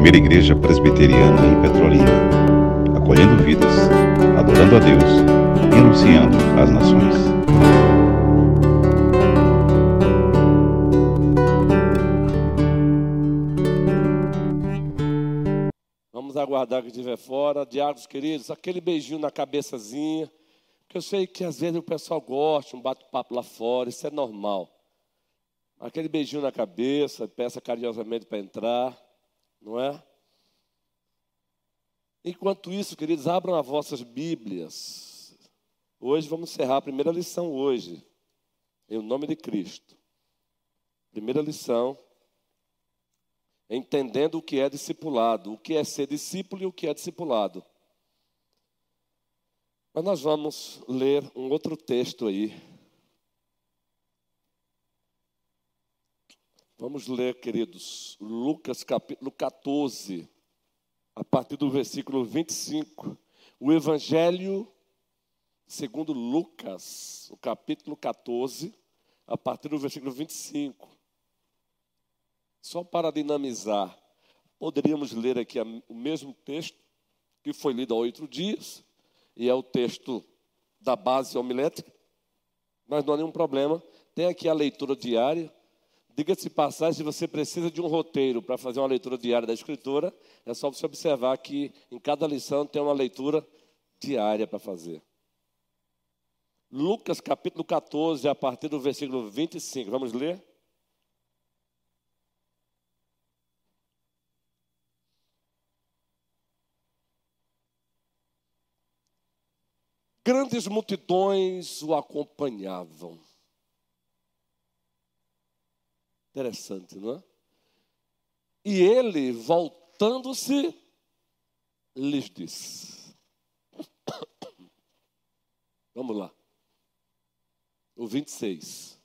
primeira igreja presbiteriana em Petrolina, acolhendo vidas, adorando a Deus e anunciando às nações. Vamos aguardar que estiver fora. Diáconos queridos, aquele beijinho na cabeçazinha, que eu sei que às vezes o pessoal gosta, um bate-papo lá fora, isso é normal. Aquele beijinho na cabeça, peça carinhosamente para entrar, não é? Enquanto isso, queridos, abram as vossas Bíblias. Hoje vamos encerrar a primeira lição hoje, em nome de Cristo. Primeira lição, entendendo o que é discipulado, o que é ser discípulo e o que é discipulado. Mas nós vamos ler um outro texto aí. Vamos ler, queridos, Lucas capítulo 14, a partir do versículo 25. O Evangelho segundo Lucas, o capítulo 14, a partir do versículo 25. Só para dinamizar, poderíamos ler aqui o mesmo texto que foi lido há 8 dias, e é o texto da base homilética, mas não há nenhum problema. Tem aqui a leitura diária. Diga-se de passagem, se você precisa de um roteiro para fazer uma leitura diária da Escritura, é só você observar que em cada lição tem uma leitura diária para fazer. Lucas capítulo 14, a partir do versículo 25. Vamos ler? Grandes multidões o acompanhavam. Interessante, não é? E ele, voltando-se, lhes disse. Vamos lá. O 26.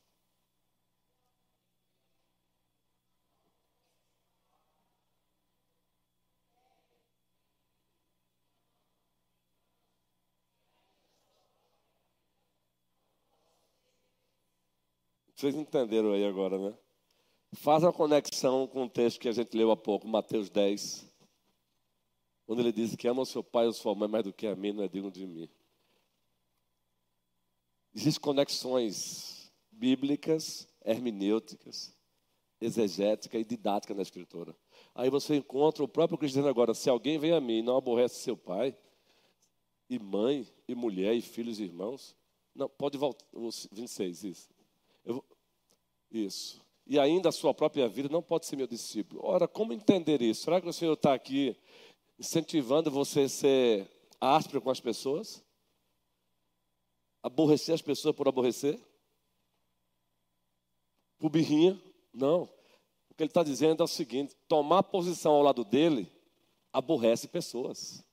Vocês entenderam aí agora, né? Faz a conexão com o texto que a gente leu há pouco, Mateus 10, quando ele diz que ama o seu pai ou sua mãe mais do que a mim, não é digno de mim. Existem conexões bíblicas, hermenêuticas, exegéticas e didáticas na Escritura. Aí você encontra o próprio Cristo dizendo agora, se alguém vem a mim e não aborrece seu pai, e mãe, e mulher, e filhos e irmãos, não, pode voltar, 26, isso. Isso. E ainda a sua própria vida não pode ser meu discípulo. Ora, como entender isso? Será que o Senhor está aqui incentivando você a ser áspero com as pessoas? Aborrecer as pessoas por aborrecer? Por birrinha? Não. O que ele está dizendo é o seguinte, tomar posição ao lado dele aborrece pessoas.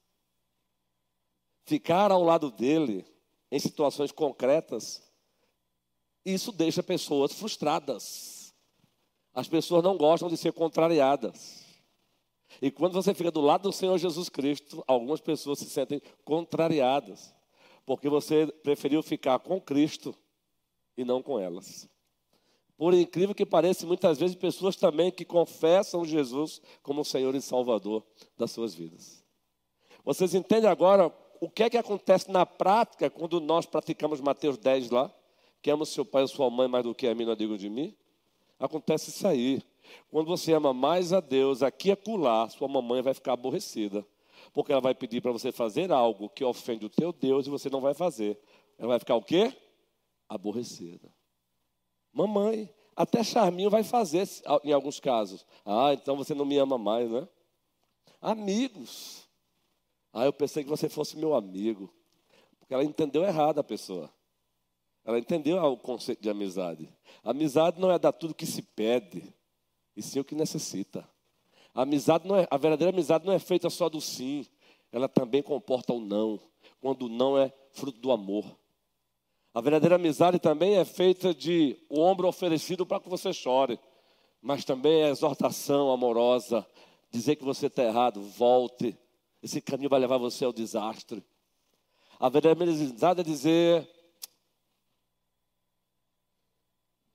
Ficar ao lado dele em situações concretas, isso deixa pessoas frustradas. As pessoas não gostam de ser contrariadas. E quando você fica do lado do Senhor Jesus Cristo, algumas pessoas se sentem contrariadas, porque você preferiu ficar com Cristo e não com elas. Por incrível que pareça, muitas vezes pessoas também que confessam Jesus como Senhor e Salvador das suas vidas. Vocês entendem agora o que é que acontece na prática quando nós praticamos Mateus 10 lá? Que ama o seu pai ou sua mãe mais do que a mim, não é digno de mim? Acontece isso aí. Quando você ama mais a Deus, aqui e acolá, sua mamãe vai ficar aborrecida. Porque ela vai pedir para você fazer algo que ofende o teu Deus e você não vai fazer. Ela vai ficar o quê? Aborrecida. Mamãe, até charminho vai fazer em alguns casos. Ah, então você não me ama mais, né? Amigos. Ah, eu pensei que você fosse meu amigo. Porque ela entendeu errado a pessoa. Ela entendeu o conceito de amizade. Amizade não é dar tudo que se pede, e sim o que necessita. A verdadeira amizade não é feita só do sim, ela também comporta o não, quando o não é fruto do amor. A verdadeira amizade também é feita de o ombro oferecido para que você chore, mas também é exortação amorosa, dizer que você está errado, volte, esse caminho vai levar você ao desastre. A verdadeira amizade é dizer: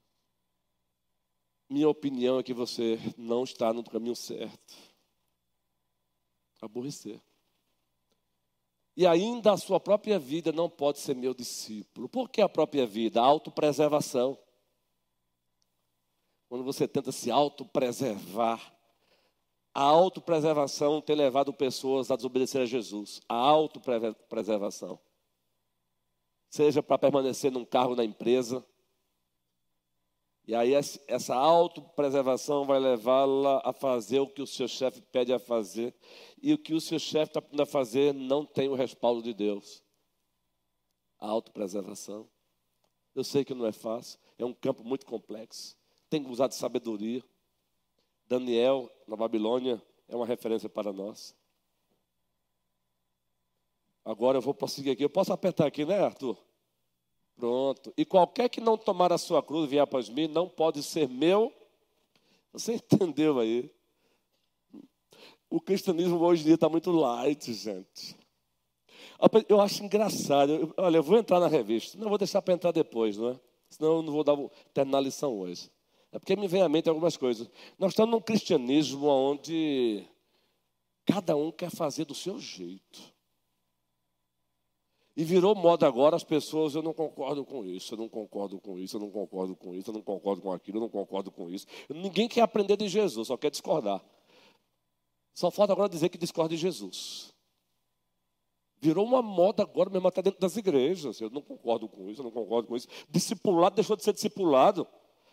minha opinião é que você não está no caminho certo. Aborrecer. E ainda a sua própria vida não pode ser meu discípulo. Por que a própria vida? A autopreservação. Quando você tenta se autopreservar, a autopreservação tem levado pessoas a desobedecer a Jesus. A autopreservação. Seja para permanecer num cargo na empresa. E aí essa autopreservação vai levá-la a fazer o que o seu chefe pede a fazer. E o que o seu chefe está pedindo a fazer não tem o respaldo de Deus. A autopreservação. Eu sei que não é fácil. É um campo muito complexo. Tem que usar de sabedoria. Daniel, na Babilônia, é uma referência para nós. Agora eu vou prosseguir aqui. Eu posso apertar aqui, né, Arthur? Pronto. E qualquer que não tomar a sua cruz e vier após mim, não pode ser meu. Você entendeu aí? O cristianismo hoje em dia está muito light, gente. Eu acho engraçado. Olha, eu vou entrar na revista. Não vou deixar para entrar depois, não é? Senão eu não vou terminar a lição hoje. É porque me vem à mente algumas coisas. Nós estamos num cristianismo onde cada um quer fazer do seu jeito. E virou moda agora as pessoas, eu não concordo com isso, eu não concordo com isso, eu não concordo com isso, eu não concordo com aquilo, eu não concordo com isso. Ninguém quer aprender de Jesus, só quer discordar. Só falta agora dizer que discorda de Jesus. Virou uma moda agora mesmo até dentro das igrejas. Eu não concordo com isso, eu não concordo com isso. Discipulado deixou de ser discipulado.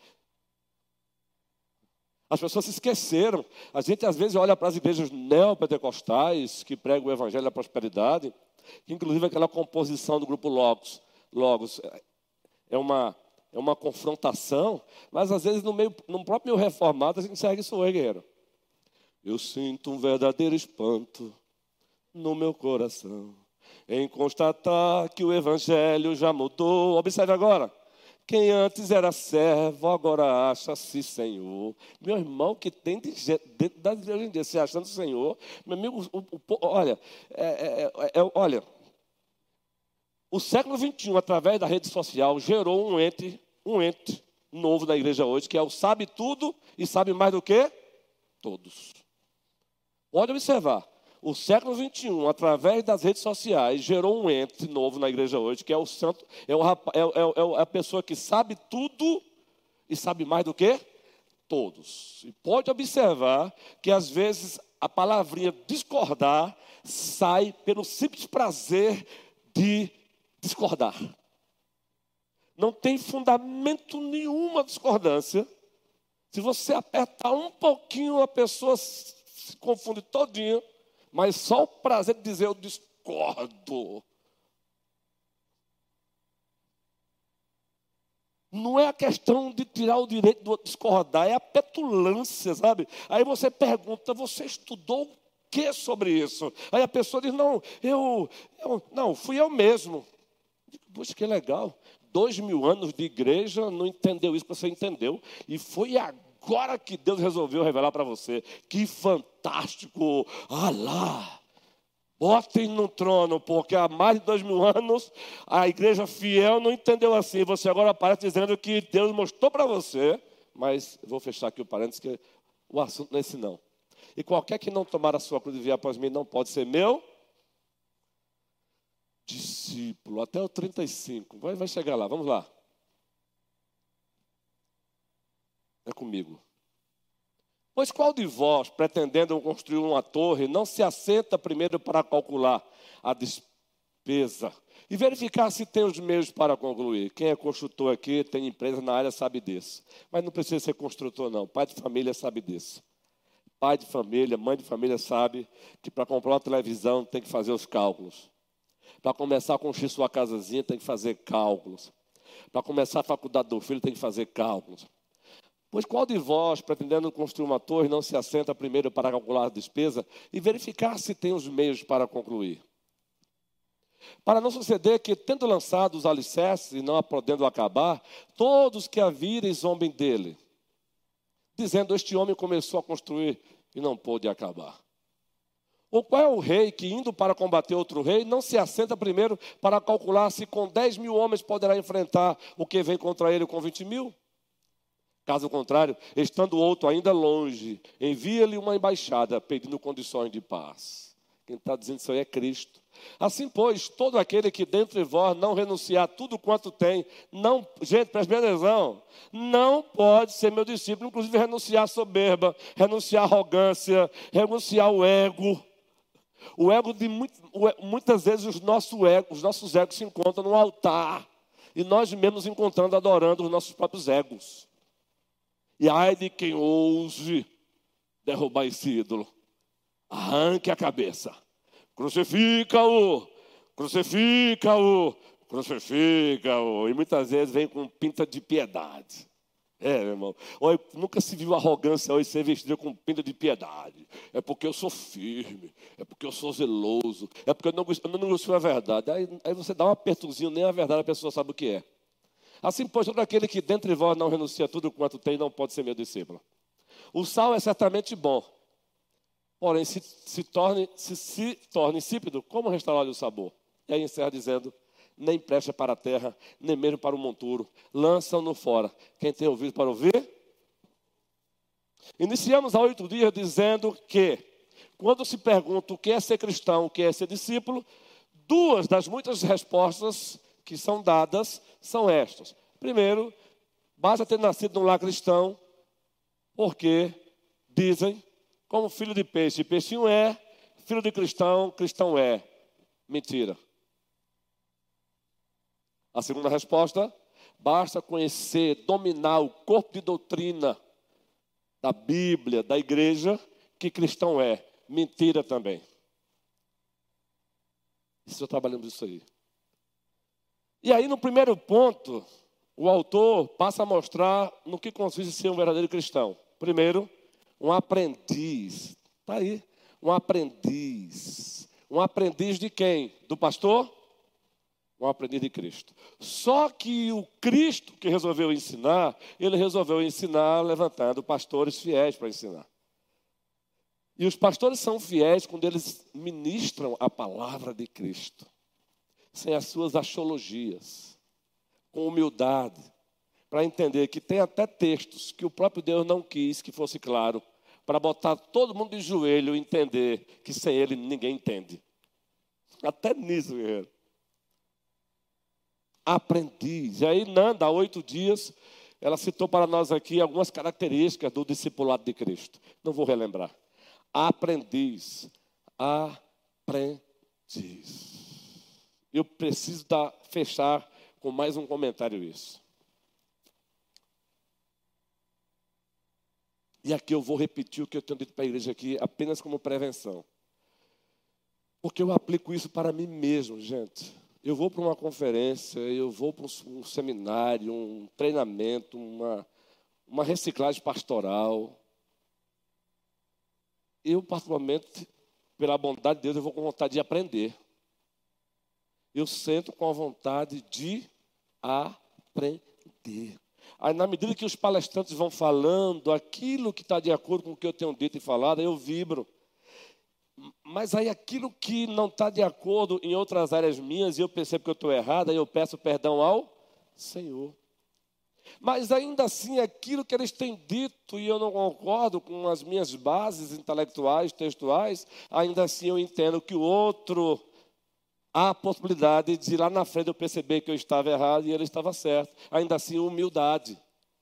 As pessoas se esqueceram. A gente às vezes olha para as igrejas neopentecostais que pregam o evangelho da prosperidade, que inclusive aquela composição do grupo Logos é uma confrontação, mas às vezes no próprio meio reformado a gente segue isso aí, guerreiro. Eu sinto um verdadeiro espanto no meu coração em constatar que o evangelho já mudou. Observe agora. Quem antes era servo, agora acha-se Senhor. Meu irmão, que tem de gente dentro da igreja hoje em dia se achando Senhor. Meu amigo, olha, olha, o século XXI, através da rede social, gerou um ente novo na igreja hoje, que é o sabe tudo e sabe mais do que todos. Pode observar. O século XXI, através das redes sociais, gerou um ente novo na igreja hoje, que é o santo, é a pessoa que sabe tudo e sabe mais do que todos. E pode observar que, às vezes, a palavrinha discordar sai pelo simples prazer de discordar. Não tem fundamento nenhum a discordância. Se você apertar um pouquinho, a pessoa se confunde todinha. Mas só o prazer de dizer eu discordo. Não é a questão de tirar o direito do discordar, é a petulância, sabe? Aí você pergunta, você estudou o que sobre isso? Aí a pessoa diz, não, fui eu mesmo. Poxa, que legal. 2000 anos de igreja, não entendeu isso que você entendeu. E foi agora que Deus resolveu revelar para você. Que fantástico! Ah lá! Botem no trono, porque há mais de 2000 anos a igreja fiel não entendeu assim. Você agora aparece dizendo que Deus mostrou para você. Mas vou fechar aqui o parênteses, que o assunto não é esse não. E qualquer que não tomar a sua cruz e vier após mim não pode ser meu discípulo. Até o 35. Vai chegar lá, vamos lá. É comigo. Pois qual de vós, pretendendo construir uma torre, não se assenta primeiro para calcular a despesa e verificar se tem os meios para concluir? Quem é construtor aqui, tem empresa na área, sabe disso. Mas não precisa ser construtor, não. Pai de família sabe disso. Pai de família, mãe de família sabe que para comprar uma televisão tem que fazer os cálculos. Para começar a construir sua casazinha tem que fazer cálculos. Para começar a faculdade do filho tem que fazer cálculos. Pois qual de vós, pretendendo construir uma torre, não se assenta primeiro para calcular a despesa e verificar se tem os meios para concluir? Para não suceder que, tendo lançado os alicerces e não podendo acabar, todos que a virem zombem dele, dizendo, este homem começou a construir e não pôde acabar. Ou qual é o rei que, indo para combater outro rei, não se assenta primeiro para calcular se com 10.000 homens poderá enfrentar o que vem contra ele com 20.000? Caso contrário, estando outro ainda longe, envia-lhe uma embaixada pedindo condições de paz. Quem está dizendo isso aí é Cristo. Assim, pois, todo aquele que dentre vós não renunciar a tudo quanto tem, não, gente, preste bem atenção, não pode ser meu discípulo, inclusive renunciar à soberba, renunciar à arrogância, renunciar ao ego. O ego muitas vezes os nossos egos se encontram no altar, e nós mesmos encontrando, adorando os nossos próprios egos. E ai de quem ouse derrubar esse ídolo. Arranque a cabeça. Crucifica-o, crucifica-o, crucifica-o. E muitas vezes vem com pinta de piedade. Meu irmão. Olha, nunca se viu arrogância hoje ser vestida com pinta de piedade. É porque eu sou firme, é porque eu sou zeloso, é porque eu não gosto da verdade. Aí você dá um apertozinho, nem a verdade a pessoa sabe o que é. Assim, pois, todo aquele que dentre vós não renuncia a tudo quanto tem, não pode ser meu discípulo. O sal é certamente bom. Porém, se torne insípido, como restaurar o sabor? E aí encerra dizendo, nem presta para a terra, nem mesmo para o monturo. Lançam-no fora. Quem tem ouvido para ouvir? Iniciamos há 8 dias dizendo que, quando se pergunta o que é ser cristão, o que é ser discípulo, 2 das muitas respostas que são dadas são estas. Primeiro, basta ter nascido num lar cristão, porque dizem, como filho de peixe, peixinho é, filho de cristão, cristão é. Mentira. A segunda resposta, basta conhecer, dominar o corpo de doutrina da Bíblia, da igreja, que cristão é. Mentira também. Isso trabalhamos isso aí. E aí, no primeiro ponto, o autor passa a mostrar no que consiste ser um verdadeiro cristão. Primeiro, um aprendiz. Está aí. Um aprendiz. Um aprendiz de quem? Do pastor? Um aprendiz de Cristo. Só que o Cristo que resolveu ensinar, ele resolveu ensinar levantando pastores fiéis para ensinar. E os pastores são fiéis quando eles ministram a palavra de Cristo, sem as suas axiologias, com humildade, para entender que tem até textos que o próprio Deus não quis que fosse claro, para botar todo mundo de joelho e entender que sem ele ninguém entende. Até nisso, guerreiro. Aprendiz. E aí, Nanda, há 8 dias, ela citou para nós aqui algumas características do discipulado de Cristo. Não vou relembrar. Aprendiz. Aprendiz. Eu preciso fechar com mais um comentário isso. E aqui eu vou repetir o que eu tenho dito para a igreja aqui, apenas como prevenção. Porque eu aplico isso para mim mesmo, gente. Eu vou para uma conferência, eu vou para um seminário, um treinamento, uma reciclagem pastoral. Eu, particularmente, pela bondade de Deus, eu vou com vontade de aprender. Eu sento com a vontade de aprender. Aí, na medida que os palestrantes vão falando aquilo que está de acordo com o que eu tenho dito e falado, eu vibro. Mas aí aquilo que não está de acordo em outras áreas minhas, e eu percebo que eu estou errado, aí eu peço perdão ao Senhor. Mas ainda assim, aquilo que eles têm dito, e eu não concordo com as minhas bases intelectuais, textuais, ainda assim eu entendo que o outro, há a possibilidade de lá na frente eu perceber que eu estava errado e ele estava certo. Ainda assim, humildade,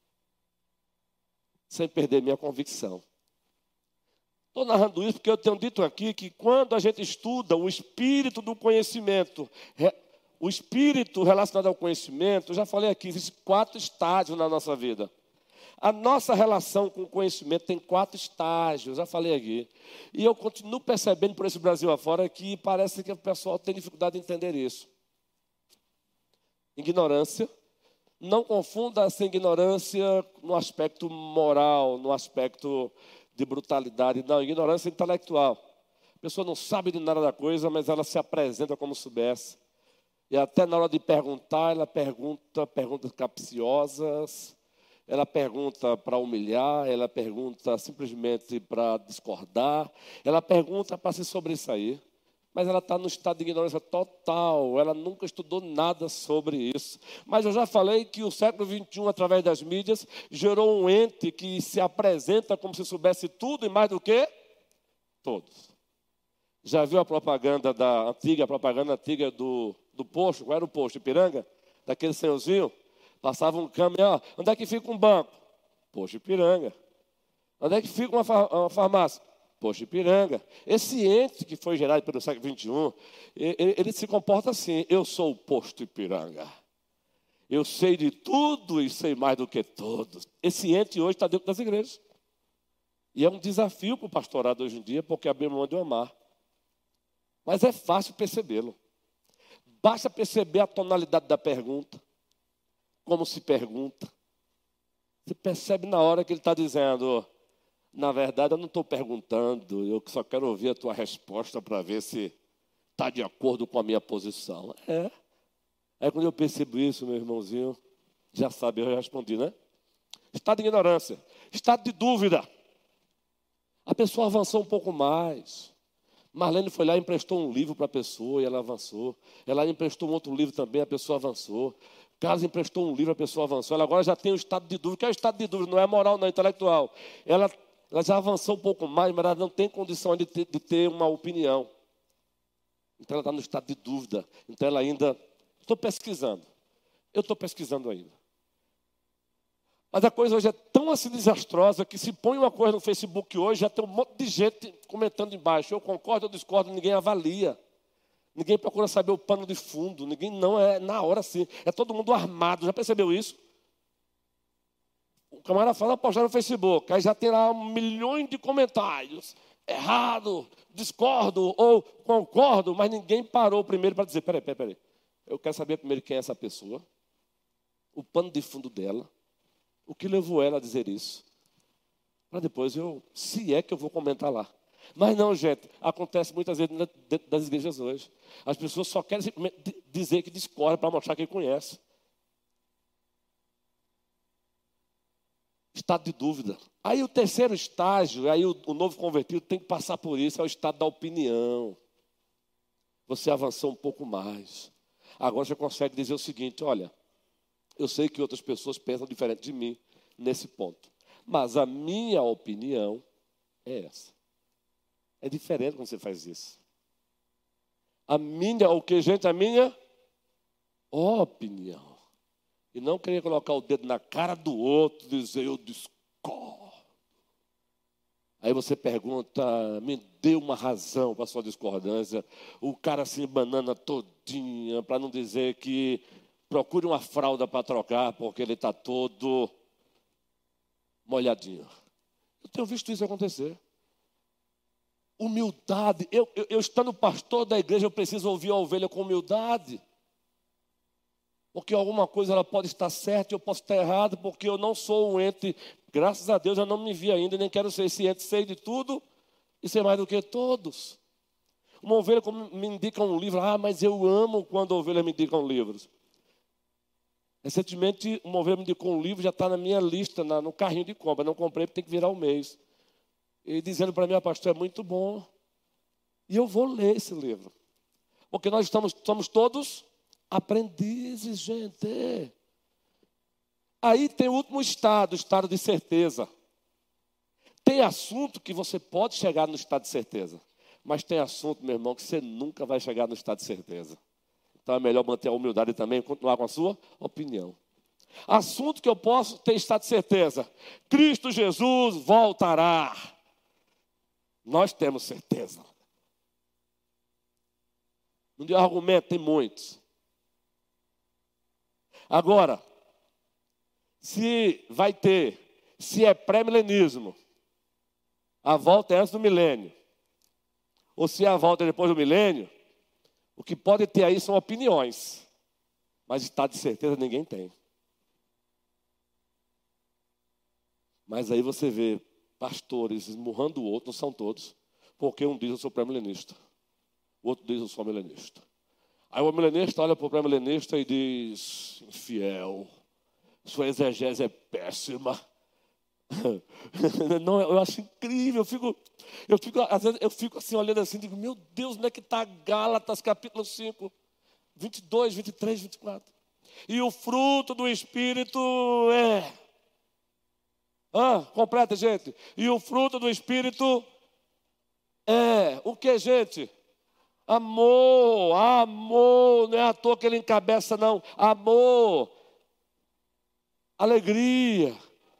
sem perder minha convicção. Estou narrando isso porque eu tenho dito aqui que quando a gente estuda o espírito do conhecimento, o espírito relacionado ao conhecimento, eu já falei aqui, existem 4 estágios na nossa vida. A nossa relação com o conhecimento tem 4 estágios, já falei aqui. E eu continuo percebendo por esse Brasil afora que parece que o pessoal tem dificuldade de entender isso. Ignorância. Não confunda essa ignorância no aspecto moral, no aspecto de brutalidade. Não, ignorância intelectual. A pessoa não sabe de nada da coisa, mas ela se apresenta como soubesse. E até na hora de perguntar, ela pergunta perguntas capciosas, ela pergunta para humilhar, ela pergunta simplesmente para discordar, ela pergunta para se sobressair, mas ela está no estado de ignorância total, ela nunca estudou nada sobre isso. Mas eu já falei que o século XXI, através das mídias, gerou um ente que se apresenta como se soubesse tudo e mais do que todos. Já viu a propaganda antiga do posto? Qual era o posto? Ipiranga? Daquele senhorzinho? Passava um caminhão. Onde é que fica um banco? Posto Ipiranga. Onde é que fica uma farmácia? Posto Ipiranga. Esse ente que foi gerado pelo século XXI, ele se comporta assim: eu sou o posto Ipiranga. Eu sei de tudo e sei mais do que todos. Esse ente hoje está dentro das igrejas. E é um desafio para o pastorado hoje em dia, porque abrimos mão de amar. Mas é fácil percebê-lo. Basta perceber a tonalidade da pergunta, como se pergunta. Você percebe na hora que ele está dizendo: na verdade, eu não estou perguntando, eu só quero ouvir a tua resposta para ver se está de acordo com a minha posição. Aí quando eu percebo isso, meu irmãozinho, já sabe, eu já respondi, né? Estado de ignorância, estado de dúvida. A pessoa avançou um pouco mais. Marlene foi lá e emprestou um livro para a pessoa e ela avançou. Ela emprestou um outro livro também, a pessoa avançou. Carlos emprestou um livro, a pessoa avançou. Ela agora já tem o estado de dúvida. O que é o estado de dúvida? Não é moral, não é intelectual. Ela já avançou um pouco mais, mas ela não tem condição de ter uma opinião. Então ela está no estado de dúvida. Então ela ainda... Estou pesquisando. Eu estou pesquisando ainda. Mas a coisa hoje é tão assim desastrosa que se põe uma coisa no Facebook hoje, já tem um monte de gente comentando embaixo. Eu concordo, eu discordo, ninguém avalia. Ninguém procura saber o pano de fundo. Ninguém não é na hora assim. É todo mundo armado. Já percebeu isso? O camarada fala, postar no Facebook. Aí já tem lá milhões de comentários. Errado, discordo ou concordo. Mas ninguém parou primeiro para dizer, peraí. Eu quero saber primeiro quem é essa pessoa. O pano de fundo dela. O que levou ela a dizer isso? Para depois se é que eu vou comentar lá. Mas não, gente, acontece muitas vezes dentro das igrejas hoje. As pessoas só querem dizer que discordam para mostrar que conhece. Estado de dúvida. Aí o terceiro estágio, aí o novo convertido tem que passar por isso, é o estado da opinião. Você avançou um pouco mais. Agora você consegue dizer o seguinte, olha, eu sei que outras pessoas pensam diferente de mim nesse ponto. Mas a minha opinião é essa. É diferente quando você faz isso. A minha opinião. E não querer colocar o dedo na cara do outro e dizer, eu discordo. Aí você pergunta, me dê uma razão para a sua discordância. O cara se banana todinha, para não dizer que procure uma fralda para trocar, porque ele está todo molhadinho. Eu tenho visto isso acontecer. Humildade. Eu estando pastor da igreja, eu preciso ouvir a ovelha com humildade. Porque alguma coisa ela pode estar certa e eu posso estar errado, porque eu não sou um ente, graças a Deus eu não me vi ainda, nem quero ser esse ente, sei de tudo e ser mais do que todos. Uma ovelha me indica um livro, mas eu amo quando a ovelha me indica livros. Recentemente, uma ovelha me indicou um livro, já está na minha lista, no carrinho de compra, não comprei porque tem que virar um mês. E dizendo para mim, pastor, é muito bom. E eu vou ler esse livro. Porque nós somos todos aprendizes, gente. Aí tem o último estado, o estado de certeza. Tem assunto que você pode chegar no estado de certeza. Mas tem assunto, meu irmão, que você nunca vai chegar no estado de certeza. Então é melhor manter a humildade também e continuar com a sua opinião. Assunto que eu posso ter estado de certeza. Cristo Jesus voltará. Nós temos certeza. Não deu argumento, tem muitos. Agora, se é pré-milenismo, a volta é antes do milênio, ou se a volta é depois do milênio, o que pode ter aí são opiniões, mas estado de certeza ninguém tem. Mas aí você vê pastores esmurrando o outro, não são todos, porque um diz eu sou pré-milenista, o outro diz eu sou milenista. Aí o milenista olha para o pré-milenista e diz, infiel, sua exegese é péssima. Não, eu acho incrível, às vezes eu fico assim olhando assim, digo, meu Deus, onde é que está Gálatas, capítulo 5, 22, 23, 24. E o fruto do Espírito completa, gente. E o fruto do Espírito é o que, gente? Amor, amor, não é à toa que ele encabeça, não. Amor, alegria,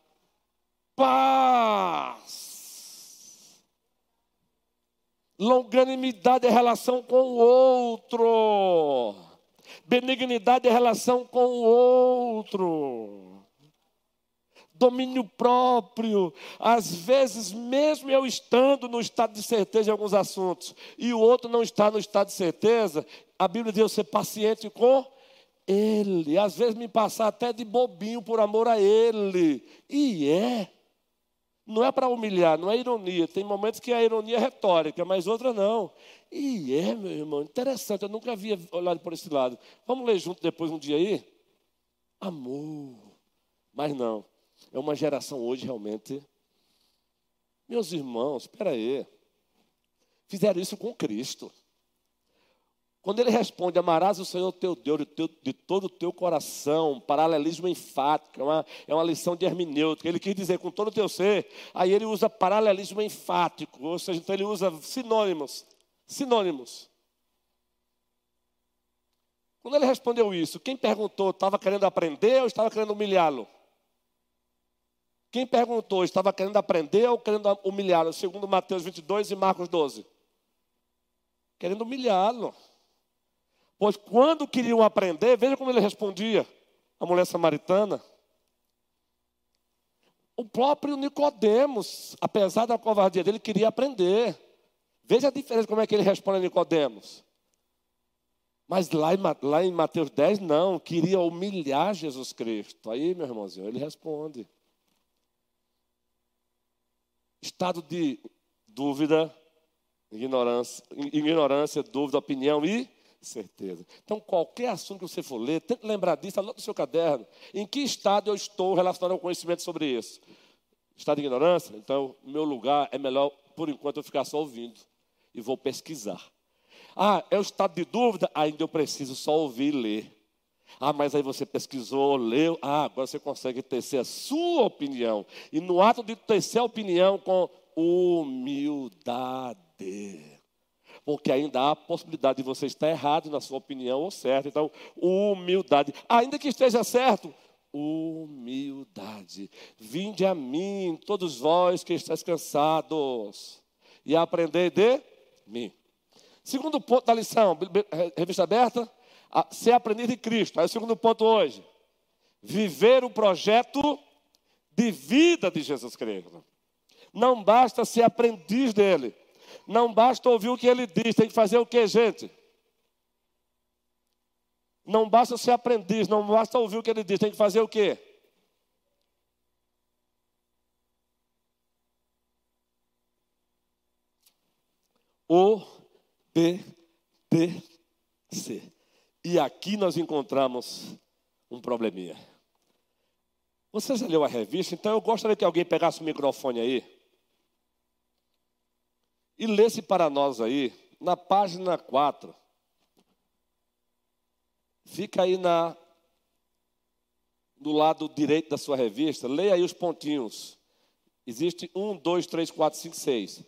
paz, longanimidade é relação com o outro, benignidade é relação com o outro. Domínio próprio. Às vezes, mesmo eu estando no estado de certeza em alguns assuntos, e o outro não está no estado de certeza, a Bíblia diz eu ser paciente com ele. Às vezes me passar até de bobinho por amor a ele. E não é para humilhar, não é ironia. Tem momentos que a ironia é retórica, mas outra não. E meu irmão, interessante, eu nunca havia olhado por esse lado. Vamos ler junto depois um dia aí? Amor. Mas não. É uma geração hoje realmente. Meus irmãos, espera aí. Fizeram isso com Cristo. Quando ele responde, amarás o Senhor teu Deus de todo o teu coração, paralelismo enfático, é uma lição de hermenêutica. Ele quis dizer com todo o teu ser, aí ele usa paralelismo enfático, ou seja, então ele usa sinônimos. Quando ele respondeu isso, quem perguntou estava querendo aprender ou estava querendo humilhá-lo? Quem perguntou estava querendo aprender ou querendo humilhá-lo? Segundo Mateus 22 e Marcos 12. Querendo humilhá-lo. Pois quando queriam aprender, veja como ele respondia, a mulher samaritana. O próprio Nicodemos, apesar da covardia dele, queria aprender. Veja a diferença como é que ele responde a Nicodemos. Mas lá em Mateus 10, não, queria humilhar Jesus Cristo. Aí, meu irmãozinho, ele responde. Estado de dúvida, ignorância, dúvida, opinião e certeza. Então, qualquer assunto que você for ler, tente lembrar disso, anota no seu caderno. Em que estado eu estou relacionado ao conhecimento sobre isso? Estado de ignorância? Então, meu lugar é melhor, por enquanto, eu ficar só ouvindo. E vou pesquisar. É o estado de dúvida? Ainda eu preciso só ouvir e ler. Mas aí você pesquisou, leu. Agora você consegue tecer a sua opinião. E no ato de tecer a opinião com humildade. Porque ainda há a possibilidade de você estar errado na sua opinião ou certo. Então, humildade. Ainda que esteja certo, humildade. Vinde a mim, todos vós que estáis cansados, e aprendei de mim. Segundo ponto da lição, revista aberta. Ser aprendiz de Cristo. Aí o segundo ponto hoje. Viver o projeto de vida de Jesus Cristo. Não basta ser aprendiz dele. Não basta ouvir o que ele diz. Tem que fazer o que, gente? Não basta ser aprendiz. Não basta ouvir o que ele diz. Tem que fazer o que? Obedecer. E aqui nós encontramos um probleminha. Você já leu a revista? Então eu gostaria que alguém pegasse o microfone aí e lesse para nós aí, na página 4. Fica aí do lado direito da sua revista. Leia aí os pontinhos. Existe 1, 2, 3, 4, 5, 6.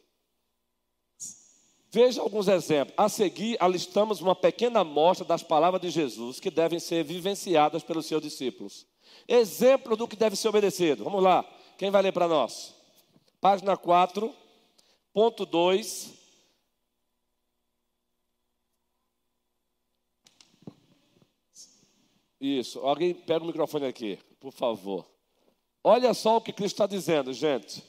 Veja alguns exemplos. A seguir, alistamos uma pequena amostra das palavras de Jesus que devem ser vivenciadas pelos seus discípulos. Exemplo do que deve ser obedecido. Vamos lá. Quem vai ler para nós? Página 4, ponto 2. Isso. Alguém pega o microfone aqui, por favor. Olha só o que Cristo está dizendo, gente.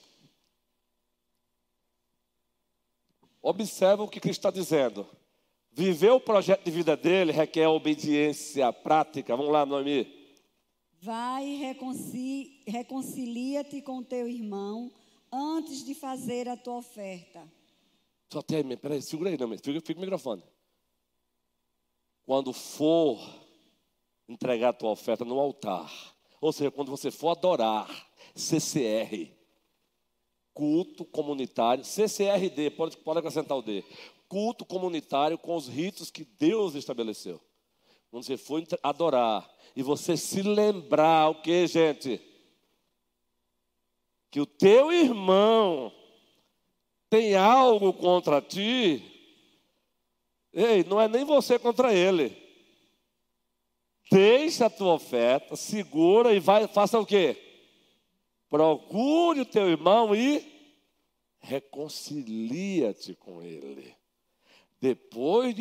Observa o que Cristo está dizendo. Viver o projeto de vida dele requer obediência prática. Vamos lá, Noemi. Vai e reconcilia-te com teu irmão antes de fazer a tua oferta. Só tem, peraí, segura aí, Noemi. Fica o microfone. Quando for entregar a tua oferta no altar, ou seja, quando você for adorar, CCR, culto comunitário, CCRD, pode acrescentar o D. Culto comunitário com os ritos que Deus estabeleceu. Quando você for adorar e você se lembrar o que, gente? Que o teu irmão tem algo contra ti, ei, não é nem você contra ele. Deixa a tua oferta, segura e vai, faça o quê? Procure o teu irmão e reconcilia-te com ele. Depois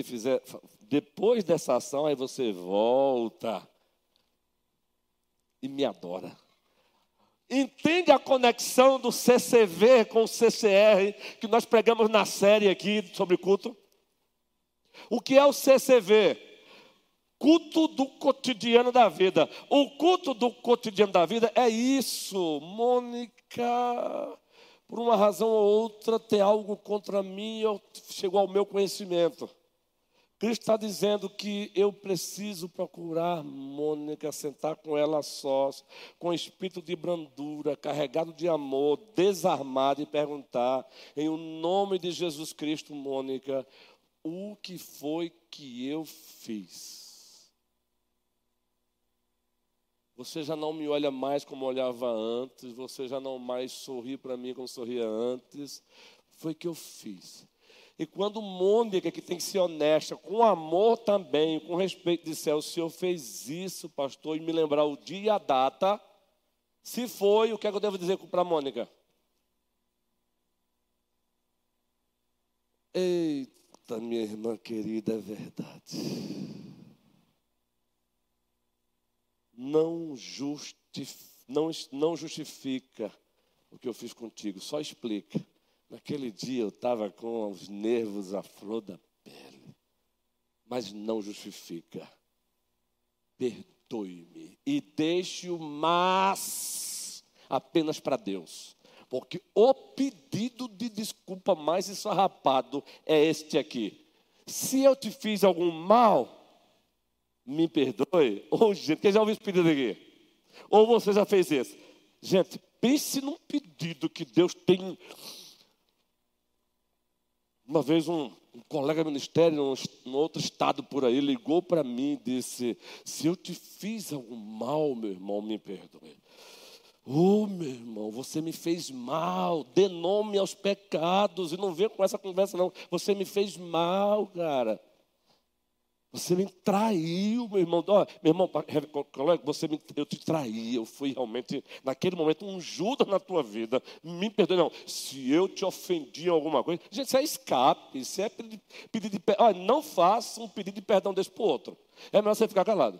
dessa ação, aí você volta e me adora. Entende a conexão do CCV com o CCR que nós pregamos na série aqui sobre culto? O que é o CCV? Culto do cotidiano da vida. O culto do cotidiano da vida é isso. Mônica, por uma razão ou outra, tem algo contra mim, chegou ao meu conhecimento. Cristo está dizendo que eu preciso procurar Mônica, sentar com ela sós, com espírito de brandura, carregado de amor, desarmado e perguntar, em o nome de Jesus Cristo, Mônica, o que foi que eu fiz? Você já não me olha mais como olhava antes, você já não mais sorri para mim como sorria antes. Foi o que eu fiz. E quando Mônica, que tem que ser honesta, com amor também, com respeito, disser, o senhor fez isso, pastor, e me lembrar o dia e a data, se foi, o que é que eu devo dizer para a Mônica? Eita, minha irmã querida, é verdade. Não justifica o que eu fiz contigo, só explica. Naquele dia eu estava com os nervos à flor da pele, mas não justifica. Perdoe-me e deixe o mas apenas para Deus, porque o pedido de desculpa mais esfarrapado é este aqui. Se eu te fiz algum mal, me perdoe. Ou, gente, quem já ouviu esse pedido aqui? Ou você já fez isso? Gente, pense num pedido que Deus tem. Uma vez um colega do ministério, num outro estado por aí, ligou para mim e disse, se eu te fiz algum mal, meu irmão, me perdoe. Meu irmão, você me fez mal, dê nome aos pecados, e não venha com essa conversa não, você me fez mal, cara. Você me traiu, meu irmão. Meu irmão, eu te traí. Eu fui realmente, naquele momento, um Judas na tua vida. Me perdoe, não. Se eu te ofendi em alguma coisa. Gente, isso é escape. Isso é pedido de perdão. Olha, não faça um pedido de perdão desse para o outro. É melhor você ficar calado.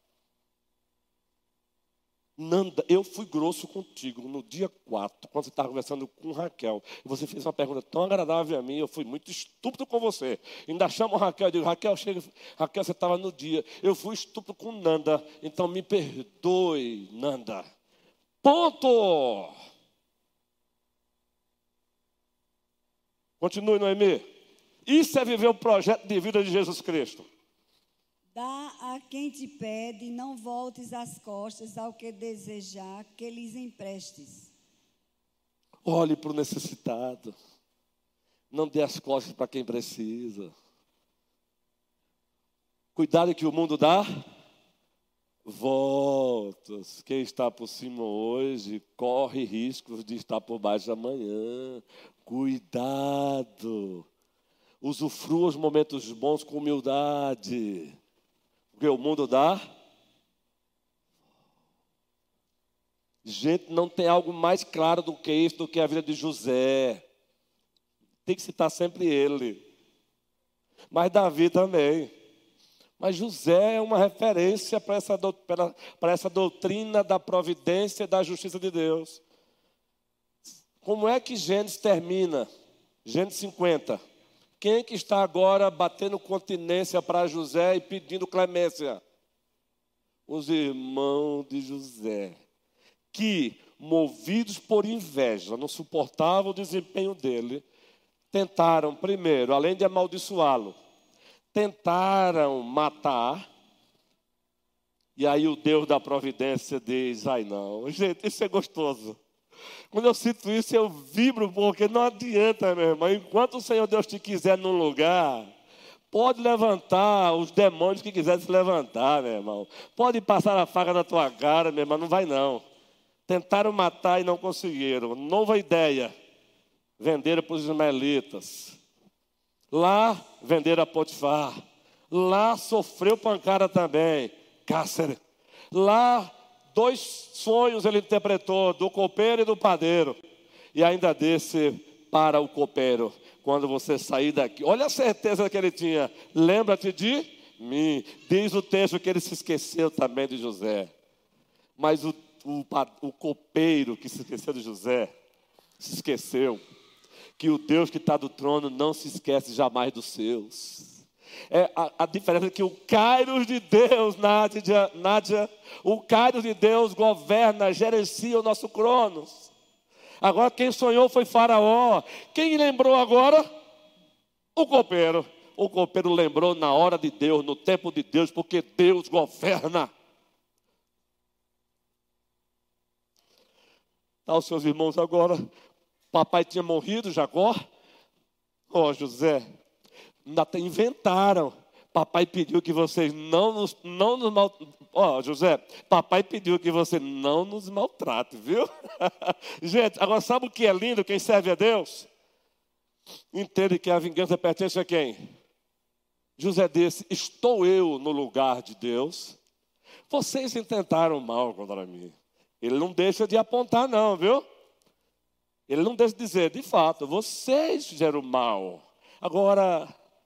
Nanda, eu fui grosso contigo no dia 4, quando você estava conversando com Raquel. E você fez uma pergunta tão agradável a mim, eu fui muito estúpido com você. Ainda chamo Raquel e digo, Raquel, chega. Raquel, você estava no dia. Eu fui estúpido com Nanda, então me perdoe, Nanda. Ponto! Continue, Noemi. Isso é viver o projeto de vida de Jesus Cristo. Dá a quem te pede, não voltes as costas ao que desejar que lhes emprestes. Olhe para o necessitado. Não dê as costas para quem precisa. Cuidado que o mundo dá voltas. Quem está por cima hoje corre riscos de estar por baixo amanhã. Cuidado. Usufrua os momentos bons com humildade. Porque o mundo dá. Gente, não tem algo mais claro do que isso, do que a vida de José. Tem que citar sempre ele. Mas Davi também. Mas José é uma referência para essa doutrina da providência e da justiça de Deus. Como é que Gênesis termina? Gênesis 50. Quem é que está agora batendo continência para José e pedindo clemência? Os irmãos de José, que, movidos por inveja, não suportavam o desempenho dele, tentaram, primeiro, além de amaldiçoá-lo, tentaram matar, e aí o Deus da providência diz, ai não, gente, isso é gostoso. Quando eu cito isso, eu vibro, porque não adianta, meu irmão. Enquanto o Senhor Deus te quiser num lugar, pode levantar os demônios que quiserem se levantar, meu irmão. Pode passar a faca na tua cara, meu irmão, não vai não. Tentaram matar e não conseguiram. Nova ideia. venderam para os ismaelitas. Lá venderam a Potifar. Lá sofreu pancada também, cárcere. Lá 2 sonhos ele interpretou, do copeiro e do padeiro. E ainda disse para o copeiro: quando você sair daqui, olha a certeza que ele tinha, lembra-te de mim. Diz o texto que ele se esqueceu também de José. Mas o copeiro que se esqueceu de José, se esqueceu que o Deus que está do trono não se esquece jamais dos seus. A diferença é que o Kairos de Deus, Nádia, o Kairos de Deus governa, gerencia o nosso Cronos. Agora quem sonhou foi Faraó. Quem lembrou agora? O copeiro. O copeiro lembrou na hora de Deus, no tempo de Deus, porque Deus governa. Tá, os seus irmãos agora, papai tinha morrido, Jacó. José, ainda inventaram. Papai pediu que vocês não nos José, papai pediu que você não nos maltrate, viu? Gente, agora sabe o que é lindo? Quem serve a Deus entende que a vingança pertence a quem? José disse: estou eu no lugar de Deus. Vocês intentaram mal contra mim. Ele não deixa de apontar não, viu? Ele não deixa de dizer, de fato, vocês fizeram mal. Agora,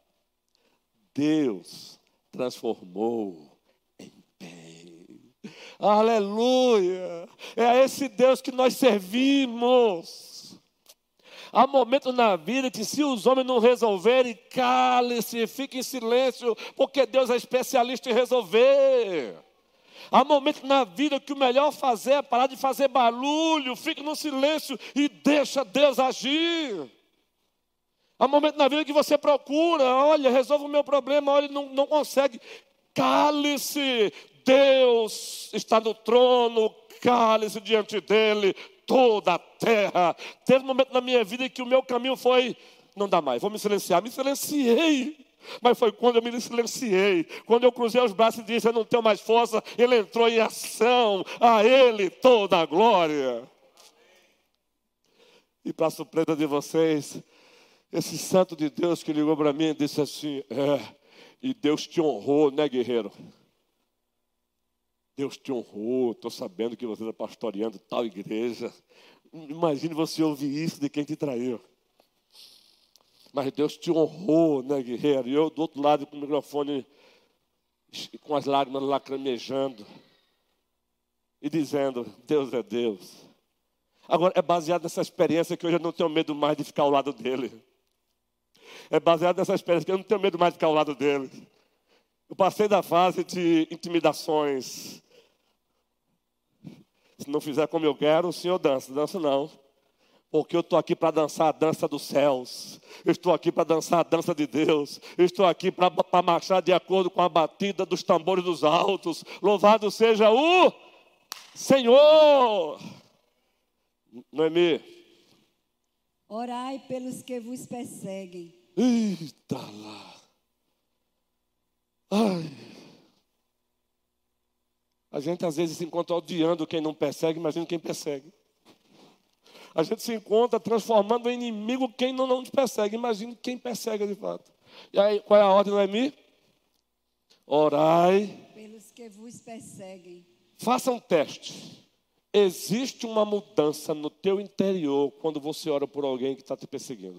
Deus transformou em bem. Aleluia! É a esse Deus que nós servimos. Há momentos na vida que se os homens não resolverem, cale-se, fique em silêncio, porque Deus é especialista em resolver. Há momentos na vida que o melhor fazer é parar de fazer barulho, fique no silêncio e deixa Deus agir. Há momentos na vida que você procura, olha, resolva o meu problema, olha, não consegue. Cale-se, Deus está no trono, cale-se diante dele, toda a terra. Teve um momento na minha vida em que o meu caminho foi, não dá mais, vou me silenciar. Me silenciei. Mas foi quando eu me silenciei, quando eu cruzei os braços e disse: eu não tenho mais força. Ele entrou em ação, a ele toda a glória. E para surpresa de vocês, esse santo de Deus que ligou para mim e disse assim: e Deus te honrou, né, guerreiro? Deus te honrou, estou sabendo que você está pastoreando tal igreja. Imagine você ouvir isso de quem te traiu. Mas Deus te honrou, né, guerreiro? E eu do outro lado com o microfone, com as lágrimas lacrimejando. E dizendo: Deus é Deus. Agora, é baseado nessa experiência que hoje eu não tenho medo mais de ficar ao lado dele. É baseado nessa experiência que eu não tenho medo mais de ficar ao lado dele. Eu passei da fase de intimidações. Se não fizer como eu quero, o senhor dança. Dança não. Porque eu estou aqui para dançar a dança dos céus. Eu estou aqui para dançar a dança de Deus. Eu estou aqui para marchar de acordo com a batida dos tambores dos altos. Louvado seja o Senhor. Noemi. Orai pelos que vos perseguem. Eita lá. Ai. A gente às vezes se encontra odiando quem não persegue, imagina quem persegue. A gente se encontra transformando em inimigo quem não nos persegue. Imagine quem persegue de fato. E aí, qual é a ordem, Noemi? Orai. Pelos que vos perseguem. Faça um teste. Existe uma mudança no teu interior quando você ora por alguém que está te perseguindo.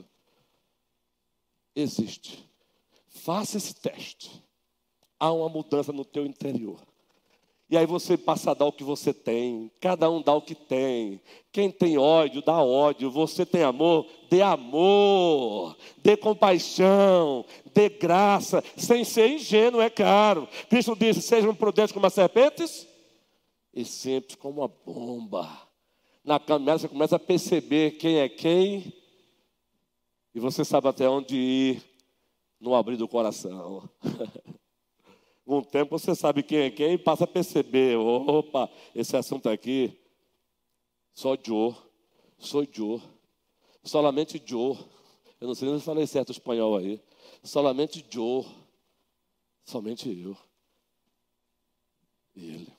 Existe. Faça esse teste. Há uma mudança no teu interior. E aí você passa a dar o que você tem. Cada um dá o que tem. Quem tem ódio, dá ódio. Você tem amor, dê amor. Dê compaixão, dê graça. Sem ser ingênuo, é claro. Cristo disse: sejam prudentes como as serpentes e simples como uma bomba. Na caminhada você começa a perceber quem é quem. E você sabe até onde ir no abrir do coração. Com o tempo você sabe quem é quem e passa a perceber: opa, esse assunto aqui, sou eu, solamente eu. Eu não sei nem se falei certo o espanhol aí. Solamente eu, somente eu e ele.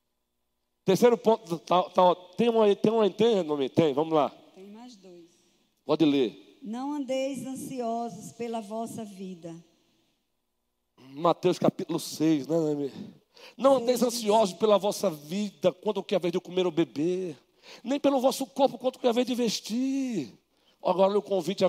Terceiro ponto, tem? Não me tem? Vamos lá. Tem mais 2. Pode ler. Não andeis ansiosos pela vossa vida. Mateus capítulo 6, né, Noemi? Não andeis ansiosos pela vossa vida, quando que é a vez de comer ou beber, nem pelo vosso corpo, quando que é a vez de vestir. Agora olha o convite,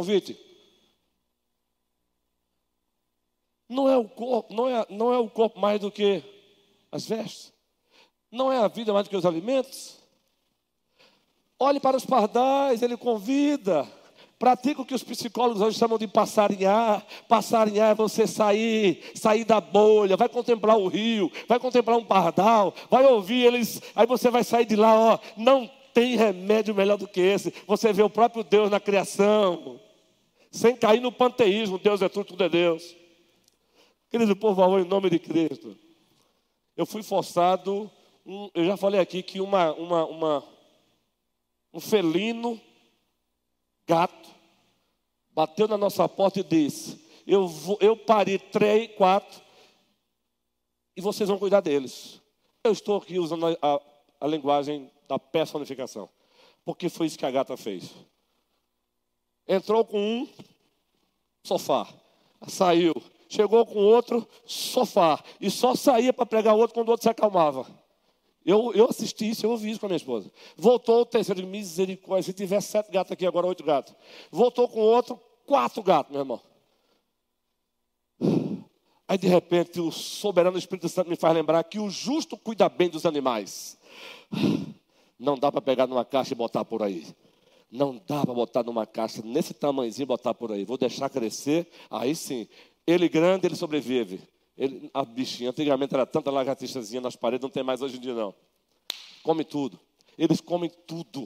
Não é o corpo, não é o corpo mais do que as vestes? Não é a vida mais do que os alimentos? Olhe para os pardais, ele convida. Pratica o que os psicólogos hoje chamam de passarinhar. Passarinhar é você sair da bolha, vai contemplar o rio, vai contemplar um pardal, vai ouvir eles, aí você vai sair de lá, ó, não tem remédio melhor do que esse. Você vê o próprio Deus na criação, sem cair no panteísmo, Deus é tudo, tudo é Deus. Querido, por favor, em nome de Cristo. Eu fui forçado, eu já falei aqui que um felino, gato, bateu na nossa porta e disse: eu pari 3, 4 e vocês vão cuidar deles. Eu estou aqui usando a linguagem da personificação, porque foi isso que a gata fez. Entrou com um sofá, saiu, chegou com outro sofá, e só saía para pregar o outro quando o outro se acalmava. Eu assisti isso, eu ouvi isso com a minha esposa. Voltou o terceiro, misericórdia, se tivesse 7 gatos aqui, agora 8 gatos. Voltou com outro, 4 gatos, meu irmão. Aí de repente o soberano Espírito Santo me faz lembrar que o justo cuida bem dos animais. Não dá para pegar numa caixa e botar por aí. Não dá para botar numa caixa nesse tamanhozinho e botar por aí. Vou deixar crescer, aí sim. Ele grande, ele sobrevive. A bichinha, antigamente era tanta lagartixazinha nas paredes, não tem mais hoje em dia não. Come tudo. Eles comem tudo.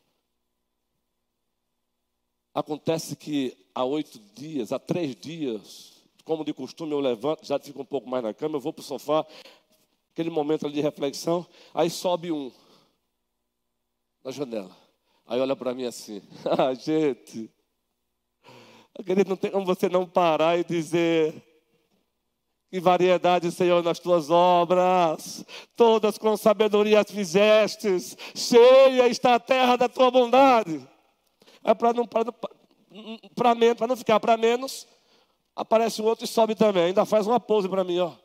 Acontece que há 8 dias, há 3 dias, como de costume eu levanto, já fico um pouco mais na cama, eu vou para o sofá, aquele momento ali de reflexão, aí sobe um na janela. Aí olha para mim assim, gente, querido, não tem como você não parar e dizer: que variedade, Senhor, nas tuas obras, todas com sabedoria as fizestes, cheia está a terra da tua bondade. Aí para não ficar para menos, aparece um outro e sobe também, ainda faz uma pose para mim, ó.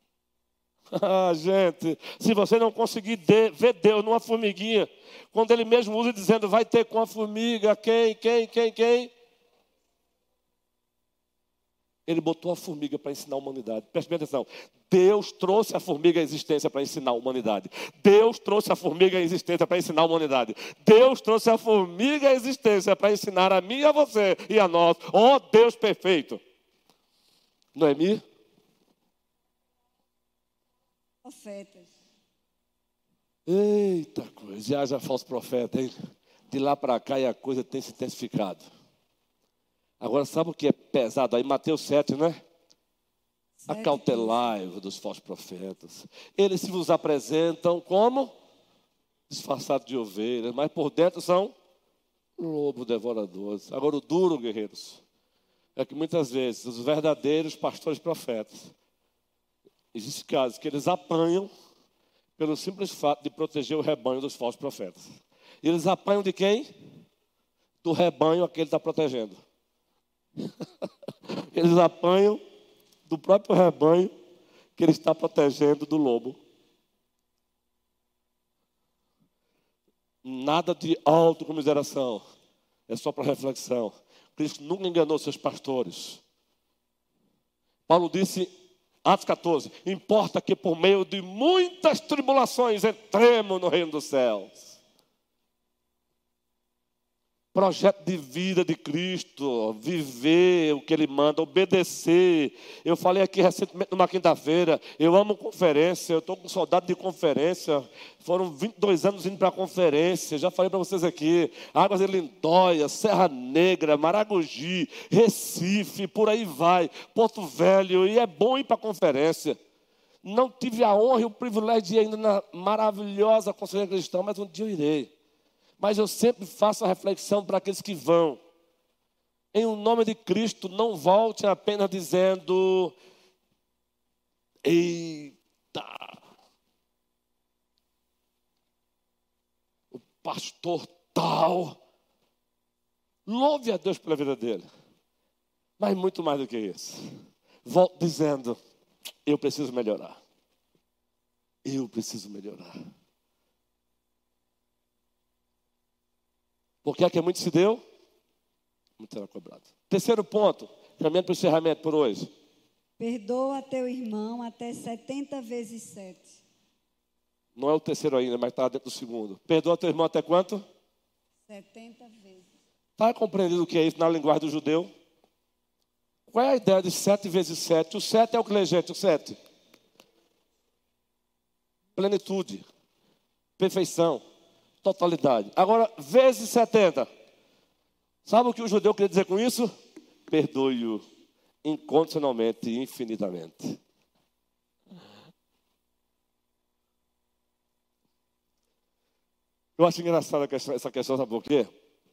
Gente, se você não conseguir ver Deus numa formiguinha, quando Ele mesmo usa dizendo, vai ter com a formiga, quem? Ele botou a formiga para ensinar a humanidade. Preste bem atenção. Deus trouxe a formiga à existência para ensinar a humanidade. Deus trouxe a formiga à existência para ensinar a humanidade. Deus trouxe a formiga à existência para ensinar a mim e a você e a nós. Ó Deus perfeito. Noemi? Profetas. Eita coisa, já haja falso profeta, hein? De lá para cá e a coisa tem se intensificado. Agora, sabe o que é pesado aí? Mateus 7, né? Acautelai-vos dos falsos profetas. Eles se vos apresentam como disfarçados de ovelhas, mas por dentro são lobos devoradores. Agora, o duro, guerreiros, é que muitas vezes os verdadeiros pastores profetas, existem casos que eles apanham pelo simples fato de proteger o rebanho dos falsos profetas. E eles apanham de quem? Do rebanho a que ele está protegendo. Eles apanham do próprio rebanho que ele está protegendo do lobo. Nada de autocomiseração, é só para reflexão. Cristo nunca enganou seus pastores. Paulo disse, Atos 14, importa que por meio de muitas tribulações entremos no reino dos céus. Projeto de vida de Cristo, viver o que Ele manda, obedecer. Eu falei aqui recentemente, numa quinta-feira, eu amo conferência, eu estou com saudade de conferência. Foram 22 anos indo para a conferência, já falei para vocês aqui, Águas de Lindóia, Serra Negra, Maragogi, Recife, por aí vai, Porto Velho, e é bom ir para a conferência. Não tive a honra e o privilégio de ir ainda na maravilhosa Conselheira Cristã, mas um dia eu irei. Mas eu sempre faço a reflexão para aqueles que vão. Em o nome de Cristo, não volte apenas dizendo: eita, o pastor tal Louve a Deus pela vida dele. Mas muito mais do que isso. Volto dizendo, eu preciso melhorar. Eu preciso melhorar. Porque a que muito se deu, muito será cobrado. Terceiro ponto, caminhando para o encerramento por hoje. Perdoa teu irmão até 70 vezes 7. Não é o terceiro ainda, mas está dentro do segundo. Perdoa teu irmão até quanto? 70 vezes. Está compreendido o que é isso na linguagem do judeu? Qual é a ideia de 7 vezes 7? O 7 é o que lê, gente? O 7. Plenitude, perfeição, totalidade. Agora, vezes 70. Sabe o que o judeu queria dizer com isso? Perdoe-o incondicionalmente e infinitamente. Eu acho engraçada essa questão, sabe por quê?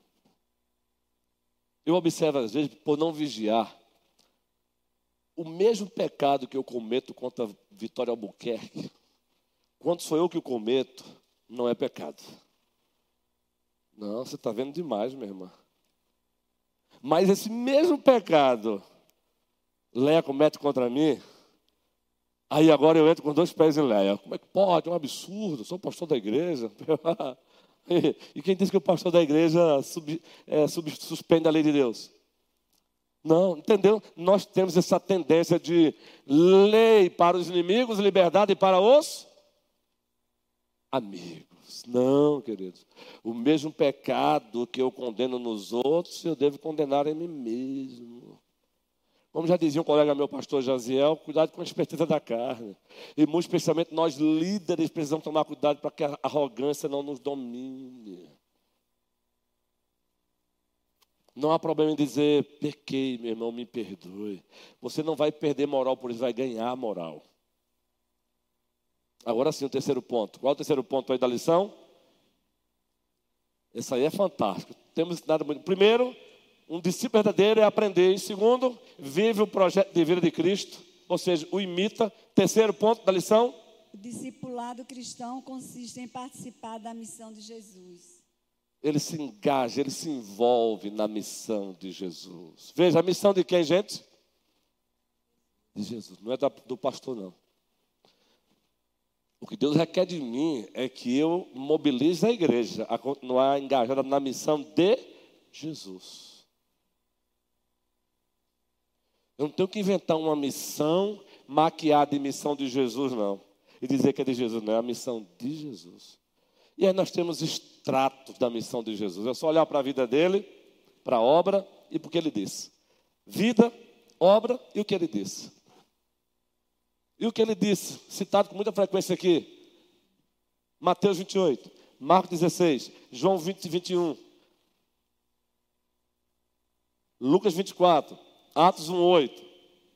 Eu observo às vezes, por não vigiar, o mesmo pecado que eu cometo contra Vitória Albuquerque, quando sou eu que o cometo, não é pecado. Não, você está vendo demais, minha irmã. Mas esse mesmo pecado, Léa comete contra mim, aí agora eu entro com 2 pés em Léa. Como é que pode? É um absurdo, sou pastor da igreja. E quem diz que o pastor da igreja suspende a lei de Deus? Não, entendeu? Nós temos essa tendência de lei para os inimigos, liberdade para os amigos. Não, queridos. O mesmo pecado que eu condeno nos outros, eu devo condenar em mim mesmo. Como já dizia um colega meu, pastor Jaziel, cuidado com a esperteza da carne. E muito especialmente nós líderes precisamos tomar cuidado para que a arrogância não nos domine. Não há problema em dizer, pequei, meu irmão, me perdoe. Você não vai perder moral por isso, vai ganhar moral. Agora sim, o terceiro ponto. Qual é o terceiro ponto aí da lição? Esse aí é fantástico. Temos ensinado muito. Primeiro, um discípulo verdadeiro é aprender. E segundo, vive o projeto de vida de Cristo. Ou seja, o imita. Terceiro ponto da lição. O discipulado cristão consiste em participar da missão de Jesus. Ele se engaja, ele se envolve na missão de Jesus. Veja, a missão de quem, gente? De Jesus. Não é do pastor, não. O que Deus requer de mim é que eu mobilize a igreja a continuar engajada na missão de Jesus. Eu não tenho que inventar uma missão maquiada de missão de Jesus, não. E dizer que é de Jesus, não. É a missão de Jesus. E aí nós temos extratos da missão de Jesus. É só olhar para a vida dele, para a obra e para o que ele disse. Vida, obra e o que ele disse. E o que ele disse, citado com muita frequência aqui. Mateus 28, Marcos 16, João 20 e 21. Lucas 24, Atos 1, 8.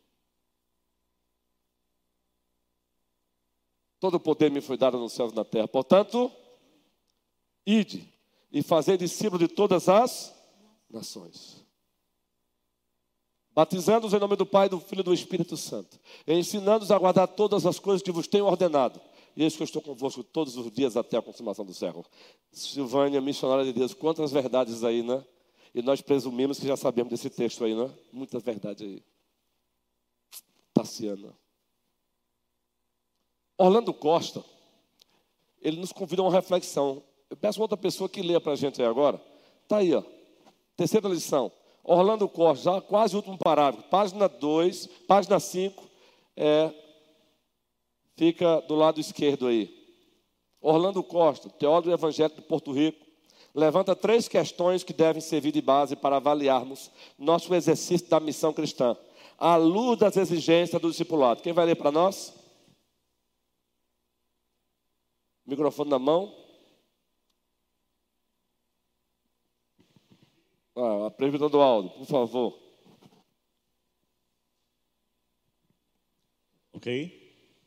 Todo o poder me foi dado nos céus e na terra. Portanto, ide e fazei discípulos de todas as nações. Batizando-os em nome do Pai, do Filho e do Espírito Santo. E ensinando-os a guardar todas as coisas que vos tenho ordenado. E eis que eu estou convosco todos os dias até a consumação do século. Silvânia, missionária de Deus, quantas verdades aí, né? E nós presumimos que já sabemos desse texto aí, né? Muita verdade aí. Tassiana. Orlando Costa, ele nos convida a uma reflexão. Eu peço outra pessoa que leia para a gente aí agora. Está aí, ó. Terceira lição. Orlando Costa, já quase o último parágrafo. Página 2, página 5. Fica do lado esquerdo aí. Orlando Costa, teólogo do Evangelho de Porto Rico, levanta 3 questões que devem servir de base para avaliarmos nosso exercício da missão cristã, à luz das exigências do discipulado. Quem vai ler para nós? Microfone na mão. A previsão do áudio, por favor. Ok?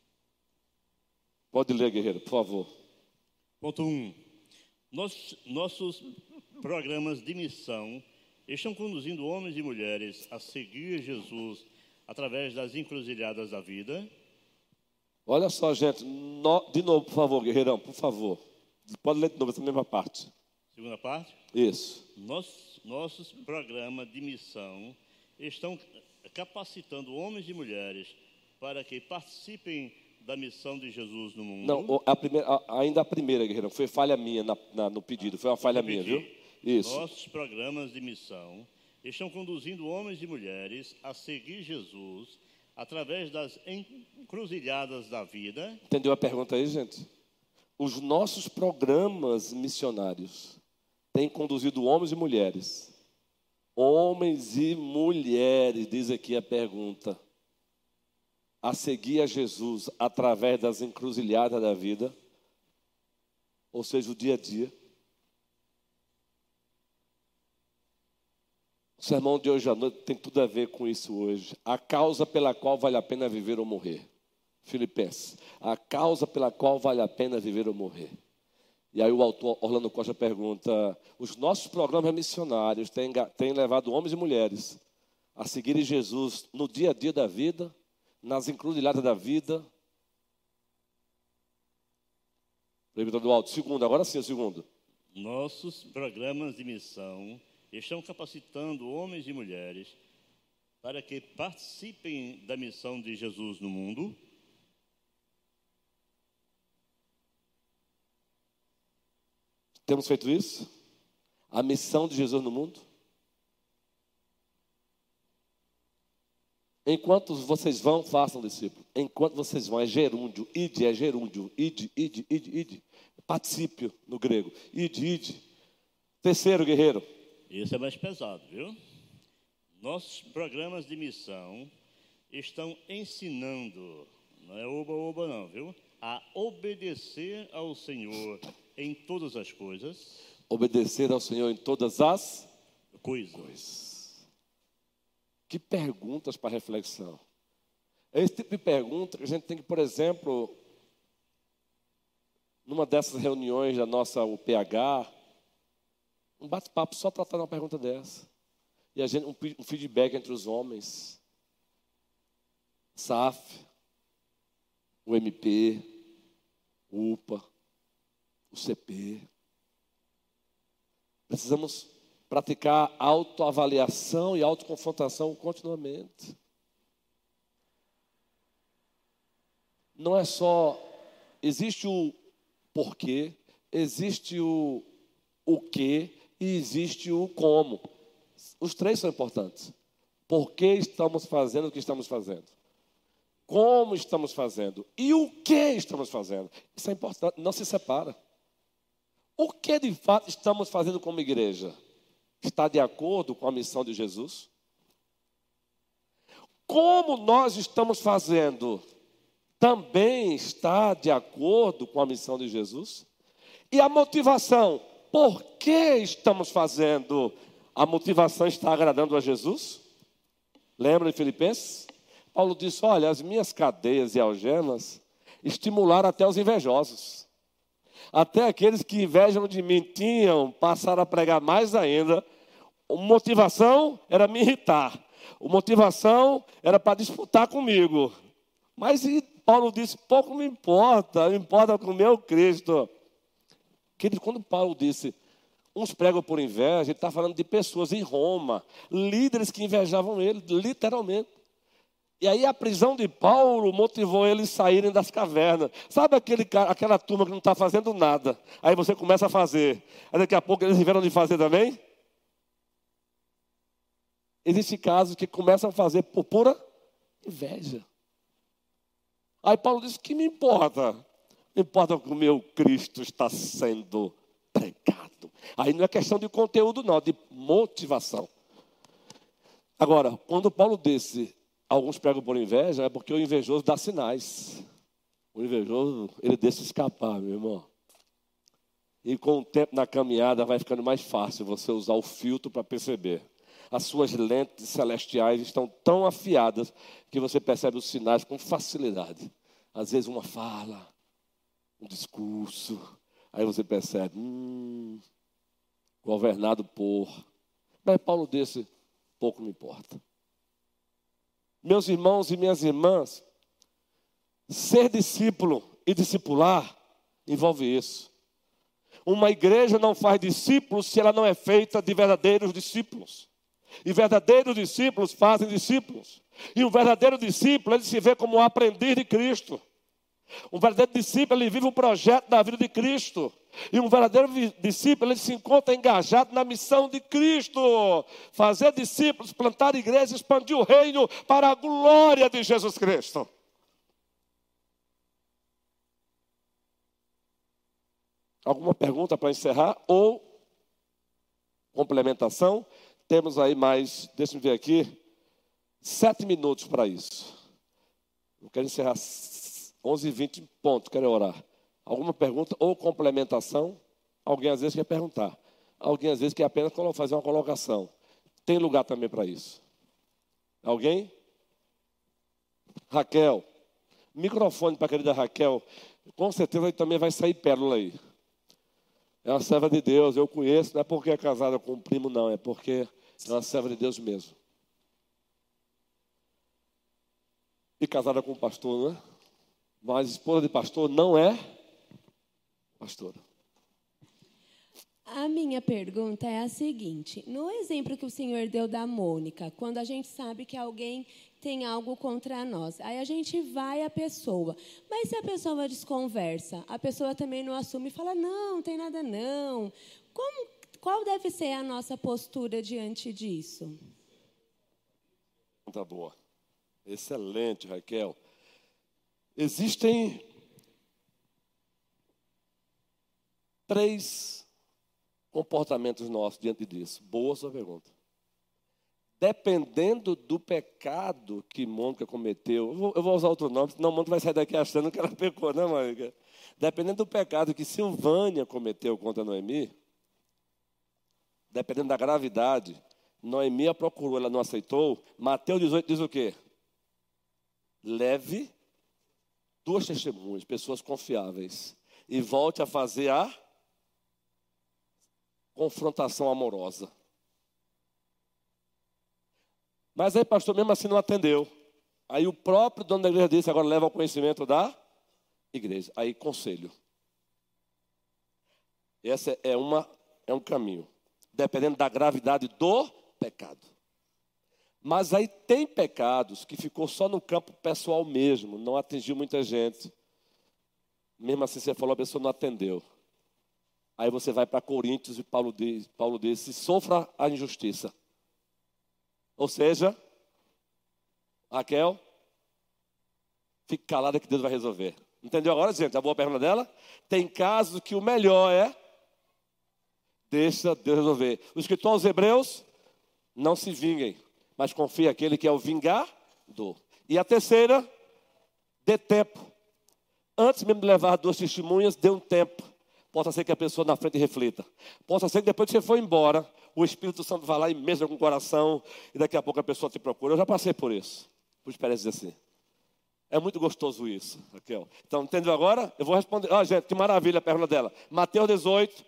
Pode ler, guerreiro, por favor. Ponto 1. Nossos programas de missão estão conduzindo homens e mulheres a seguir Jesus através das encruzilhadas da vida. Olha só, gente. De novo, por favor, guerreirão, por favor. Pode ler de novo essa mesma parte. Segunda parte. Isso. Nossos programas de missão estão capacitando homens e mulheres para que participem da missão de Jesus no mundo. Não, ainda a primeira, guerreiro, foi falha minha no pedido, foi uma falha minha, viu? Isso. Nossos programas de missão estão conduzindo homens e mulheres a seguir Jesus através das encruzilhadas da vida. Entendeu a pergunta aí, gente? Os nossos programas missionários têm conduzido homens e mulheres, diz aqui a pergunta, a seguir a Jesus através das encruzilhadas da vida, ou seja, o dia a dia. O sermão de hoje à noite tem tudo a ver com isso hoje. A causa pela qual vale a pena viver ou morrer. Filipenses. A causa pela qual vale a pena viver ou morrer. E aí o autor Orlando Costa pergunta, os nossos programas missionários têm levado homens e mulheres a seguirem Jesus no dia a dia da vida, nas encruzilhadas da vida. Pergunta do alto. Segundo, agora sim o segundo. Nossos programas de missão estão capacitando homens e mulheres para que participem da missão de Jesus no mundo. Temos feito isso? A missão de Jesus no mundo? Enquanto vocês vão, façam discípulo. Enquanto vocês vão, é gerúndio. Ide, é gerúndio. Ide. Particípio no grego. Ide. Terceiro, guerreiro. Esse é mais pesado, viu? Nossos programas de missão estão ensinando, não é oba-oba não, viu? A obedecer ao Senhor em todas as coisas. Obedecer ao Senhor em todas as coisas. Que perguntas para reflexão. É esse tipo de pergunta que a gente tem que, por exemplo, numa dessas reuniões da nossa UPH, um bate-papo só tratando uma pergunta dessa. E a gente, um feedback entre os homens. SAF, o MP, o UPA, o CP. Precisamos praticar autoavaliação e autoconfrontação continuamente. Não é só, existe o porquê, existe o que e existe o como. Os três são importantes. Por que estamos fazendo o que estamos fazendo? Como estamos fazendo? E o que estamos fazendo? Isso é importante, não se separa. O que de fato estamos fazendo como igreja? Está de acordo com a missão de Jesus? Como nós estamos fazendo também está de acordo com a missão de Jesus? E a motivação, por que estamos fazendo? A motivação está agradando a Jesus? Lembra de Filipenses? Paulo disse, olha, as minhas cadeias e algemas estimularam até os invejosos. Até aqueles que invejam de mim passaram a pregar mais ainda. A motivação era me irritar. A motivação era para disputar comigo. Mas Paulo disse, pouco me importa com o meu Cristo. Quando Paulo disse, uns pregam por inveja, ele está falando de pessoas em Roma, líderes que invejavam ele, literalmente. E aí a prisão de Paulo motivou eles a saírem das cavernas. Sabe aquela turma que não está fazendo nada? Aí você começa a fazer. Aí daqui a pouco eles tiveram de fazer também? Existem casos que começam a fazer por pura inveja. Aí Paulo disse, que me importa? Me importa que o meu Cristo está sendo pregado. Aí não é questão de conteúdo não, de motivação. Agora, quando Paulo disse, alguns pregam por inveja, é porque o invejoso dá sinais. O invejoso, ele deixa escapar, meu irmão. E com o tempo na caminhada vai ficando mais fácil você usar o filtro para perceber. As suas lentes celestiais estão tão afiadas que você percebe os sinais com facilidade. Às vezes uma fala, um discurso, aí você percebe, governado por... Mas Paulo disse, pouco me importa. Meus irmãos e minhas irmãs, ser discípulo e discipular envolve isso. Uma igreja não faz discípulos se ela não é feita de verdadeiros discípulos. E verdadeiros discípulos fazem discípulos. E um verdadeiro discípulo, ele se vê como um aprendiz de Cristo. Um verdadeiro discípulo, ele vive o projeto da vida de Cristo. E um verdadeiro discípulo, ele se encontra engajado na missão de Cristo. Fazer discípulos, plantar igrejas, expandir o reino para a glória de Jesus Cristo. Alguma pergunta para encerrar? Ou complementação? Temos aí mais, deixa eu ver aqui, 7 minutos para isso. Eu quero encerrar 11h20, ponto, quero orar. Alguma pergunta ou complementação? Alguém às vezes quer perguntar. Alguém às vezes quer apenas fazer uma colocação. Tem lugar também para isso. Alguém? Raquel. Microfone para a querida Raquel. Com certeza também vai sair pérola aí. É uma serva de Deus, eu conheço, não é porque é casada com um primo, não, é porque é uma serva de Deus mesmo. E casada com um pastor, não é? Mas esposa de pastor não é pastora. A minha pergunta é a seguinte: no exemplo que o senhor deu da Mônica, quando a gente sabe que alguém tem algo contra nós, aí a gente vai à pessoa, mas se a pessoa desconversa, a pessoa também não assume e fala, não tem nada não. Qual deve ser a nossa postura diante disso? Tá boa. Excelente, Raquel. Existem 3 comportamentos nossos diante disso. Boa sua pergunta. Dependendo do pecado que Mônica cometeu, eu vou usar outro nome, senão Mônica vai sair daqui achando que ela pecou, né, Mônica? Dependendo do pecado que Silvânia cometeu contra Noemi, dependendo da gravidade, Noemi a procurou, ela não aceitou. Mateus 18 diz o quê? Leve 2 testemunhas, pessoas confiáveis, e volte a fazer a confrontação amorosa. Mas aí, pastor, mesmo assim não atendeu. Aí o próprio dono da igreja disse, agora leva ao conhecimento da igreja. Aí, conselho. Esse é um caminho. Dependendo da gravidade do pecado. Mas aí tem pecados que ficou só no campo pessoal mesmo. Não atingiu muita gente. Mesmo assim, você falou, a pessoa não atendeu. Aí você vai para Coríntios e Paulo diz, sofra a injustiça. Ou seja, Raquel, fique calada que Deus vai resolver. Entendeu agora, gente? A boa pergunta dela? Tem casos que o melhor é deixa Deus resolver. O escritor aos Hebreus, não se vinguem, mas confie aquele que é o vingador. E a terceira, dê tempo. Antes mesmo de levar 2 testemunhas, dê um tempo. Possa ser que a pessoa na frente reflita. Possa ser que depois que você for embora, o Espírito Santo vai lá e mexa com o coração, e daqui a pouco a pessoa te procura. Eu já passei por isso, por experiências assim. É muito gostoso isso, Raquel. Então, entendeu agora? Eu vou responder. Gente, que maravilha a pergunta dela. Mateus 18.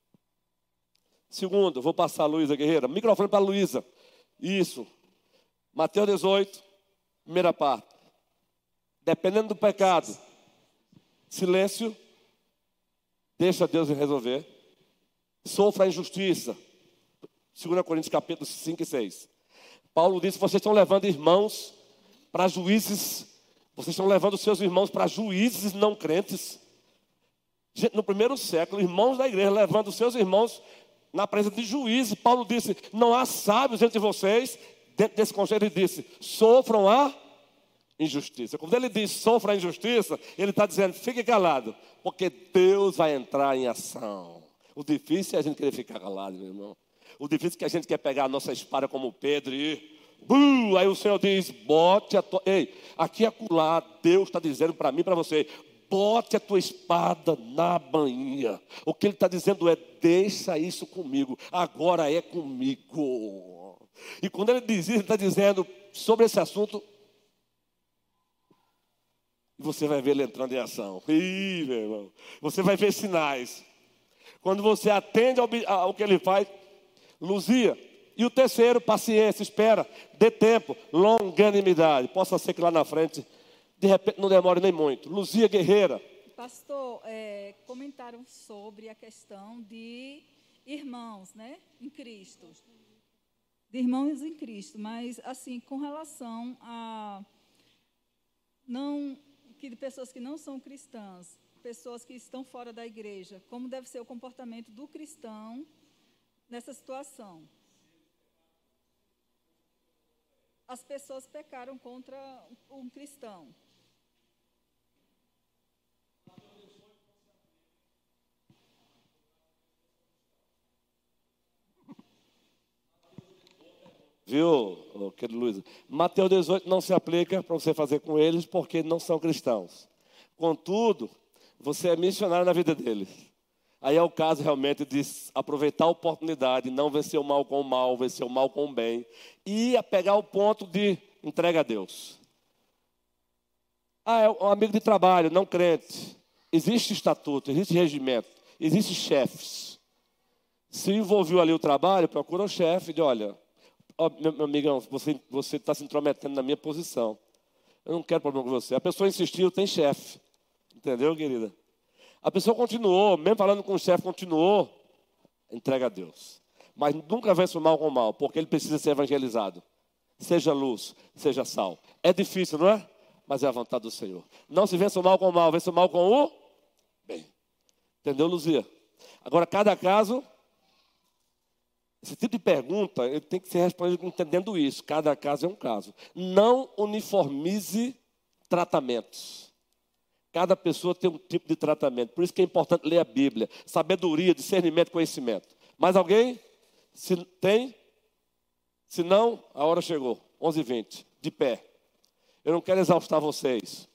Segundo, vou passar a Luísa Guerreira. Microfone para a Luísa. Isso. Mateus 18, primeira parte. Dependendo do pecado, silêncio, deixa Deus resolver. Sofra a injustiça. 2 Coríntios capítulo 5 e 6. Paulo disse, vocês estão levando irmãos para juízes. Vocês estão levando seus irmãos para juízes não crentes. Gente, no primeiro século, irmãos da igreja levando seus irmãos na presença de juízes. Paulo disse, não há sábios entre vocês. Dentro desse conselho ele disse, sofram a injustiça. Quando ele diz sofra a injustiça, ele está dizendo, fique calado, porque Deus vai entrar em ação. O difícil é a gente querer ficar calado, meu irmão. O difícil é que a gente quer pegar a nossa espada como Pedro e aí o Senhor diz, bote a tua... Ei, aqui acolá, Deus está dizendo para mim e para você, bote a tua espada na bainha. O que ele está dizendo é, deixa isso comigo, agora é comigo. E quando ele diz isso, ele está dizendo sobre esse assunto, você vai ver ele entrando em ação. Ih, meu irmão, você vai ver sinais. Quando você atende ao que ele faz, Luzia. E o terceiro, paciência, espera, dê tempo, longanimidade. Possa ser que lá na frente, de repente, não demore nem muito. Luzia Guerreira, Pastor, comentaram sobre a questão de irmãos, né, em Cristo. De irmãos em Cristo, mas, assim, com relação a de pessoas que não são cristãs, pessoas que estão fora da igreja, como deve ser o comportamento do cristão nessa situação? As pessoas pecaram contra um cristão. Viu, querido Luiz? Mateus 18 não se aplica para você fazer com eles, porque não são cristãos. Contudo, você é missionário na vida deles. Aí é o caso realmente de aproveitar a oportunidade, não vencer o mal com o mal, vencer o mal com o bem, e a pegar o ponto de entrega a Deus. É um amigo de trabalho, não crente. Existe estatuto, existe regimento, existem chefes. Se envolveu ali o trabalho, procura o chefe e diz, olha, meu amigão, você está se intrometendo na minha posição. Eu não quero problema com você. A pessoa insistiu, tem chefe. Entendeu, querida? A pessoa continuou, mesmo falando com o chefe, continuou, entrega a Deus. Mas nunca vence o mal com o mal, porque ele precisa ser evangelizado. Seja luz, seja sal. É difícil, não é? Mas é a vontade do Senhor. Não se vence o mal com o mal, vence o mal com o bem. Entendeu, Luzia? Agora, cada caso, esse tipo de pergunta, ele tem que ser respondido entendendo isso. Cada caso é um caso. Não uniformize tratamentos. Cada pessoa tem um tipo de tratamento. Por isso que é importante ler a Bíblia. Sabedoria, discernimento, conhecimento. Mais alguém? Se tem? Se não, a hora chegou. 11h20. De pé. Eu não quero exaustar vocês.